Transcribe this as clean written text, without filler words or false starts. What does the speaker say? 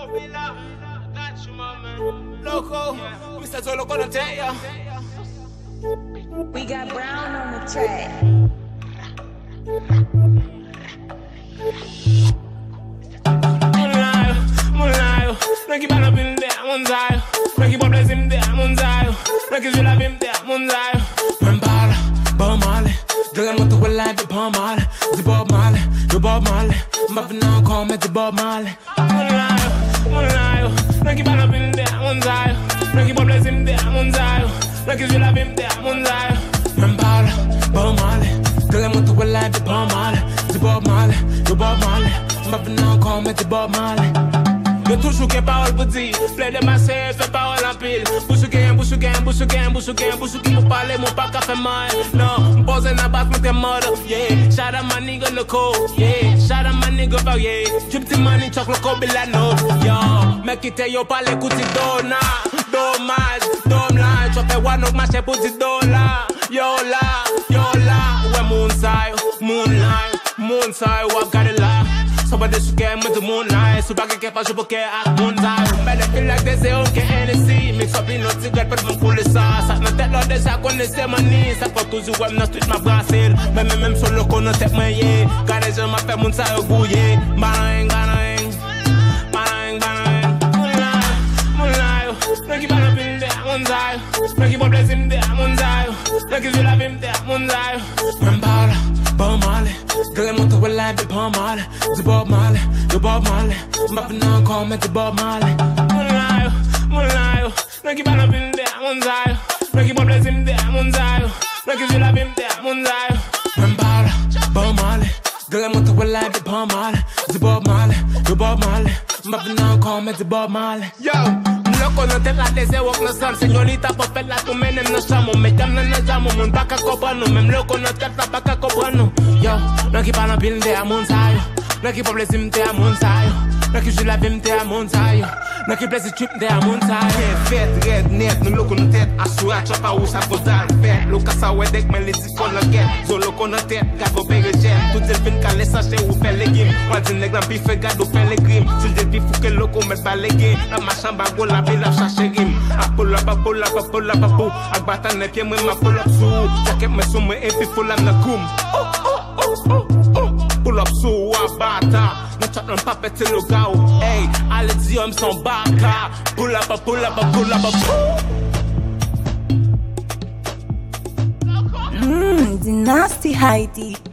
Loco, Mr. Zolo gonna tell ya. We got Brown on the track. Moonlight, Naki bana bin there, Moonlight. Naki bobles him there, Moonlight. Naki zula bim there, Moonlight. Membala, Bob Marley. Dogan want to will live the Bob Marley. The Bob Marley, the Bob Marley. Mapping now, call me the Bob Marley. Moonlight, Naki bana bin there, Moonlight. Naki bobles him there, Moonlight. Naki zula bim there, Moonlight. Membala, Bob Marley. Dogan want to will live the Bob Marley. The Bob Marley, the Bob Marley. Mapping now, call me the Bob Marley. Yo toujours qu'un parole pour dire, plein de masse, fait parole en pile. Bouche qui pour parler, mon pas qu'à faire mal. Non, m'pose dans base, m'te mode, yeah. Shout out my nigga loco, yeah. Shout out my nigga varié. Drip the money, choc loco, bilano. Yo, mec qui te yo parle, écoute, dona. Dommage, tu fais one of ma chef pour 10 $. Yo là, ouais, moonlight, wap gade là. Somebody should get me to moonlight. So back again, je peux qu'à moonlight. Mais they feel like they say, okay, NSC. Mix up in notre cigarette, pas de mon couler ça. Ça me tête là, déjà connaissez mon nid. Ça fait toujours, ouais, m'en street, ma brassille. Même sur le con, on tête, moi, yeah. Car les gens m'appellent mon ça, bouillé. Banang. Moonlight, Naki bana bin there, Moonlight. Naki bobles him there, Moonlight. Naki zula bim there, Moonlight. Membala, Bob Marley. Dogan want to will live the Bob Marley. The Bob Marley, the Bob Marley. Mapping now, call me the Bob Marley. Moonlight, Naki bana bin there, Moonlight. Naki bobles him there, Moonlight. Naki zula bim there, Moonlight. Membala, Bob Marley. Dogan want to will live the Bob Marley. The Bob Marley, the Bob Marley. Mapping now, call me the Bob Marley. Yo! Loco no te la deseo no son señorita papel la tu menem no somos me llaman no llamo mun baka copano mem loco no te la baka copano yo no ki pana bil de amon sayo no ki problem te amon sayo no ki jula bim te amon sayo no ki place trip de amon sayo Fet red net no loco no tet asura chapa usa podar fet loca sa wedek me lezi kon la get zo loco no tet ga go bege jet tout el fin ka lesa che ou pelegim wal din neg bi fe ga do pelegrim til de bi fu ke loco me balege la machamba go la la chercher rim a pull up agbata ne pie me ma pull up so jacket me so me epi full am na kum pull up so abata na chat on pape te lo gao hey alle di hommes sont baka pull up The nasty Heidi.